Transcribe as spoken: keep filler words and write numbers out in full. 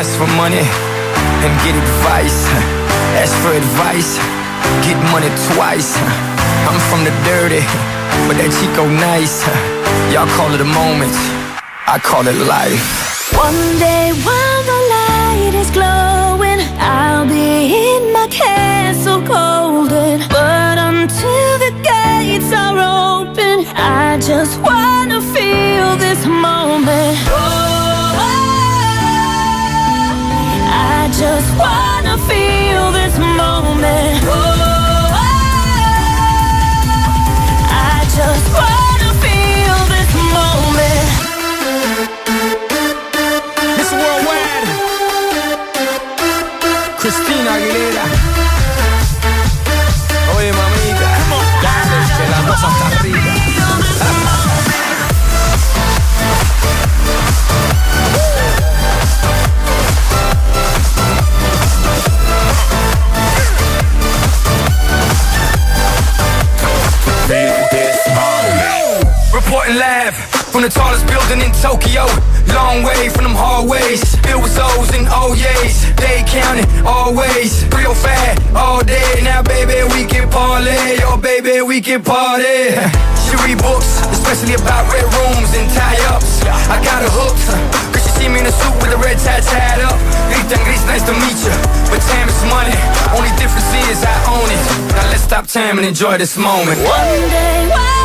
ask for money and get advice. Ask for advice, get money twice. I'm from the dirty, but that Chico nice. Y'all call it a moment, I call it life. One day while the light is glowing, I'll be in my castle golden. But until the gates are open, I just wanna feel this moment. Oh, I just wanna feel this moment. Oh, I just wanna feel this moment. Miss Worldwide, Christina Aguilera. Oye, mamita, dale, que la cosa está rica. Reporting live from the tallest building in Tokyo. Long way from them hallways, filled with O's and O's. They counting always, real fat all day. Now baby we can parlay, oh baby we can party. She read books, especially about red rooms and tie-ups. I got her hooked, cause she see me in a suit with a red tie tied up. Rita Gris, nice to meet you, but time is money. Only difference is I own it. Now let's stop time and enjoy this moment. One day, one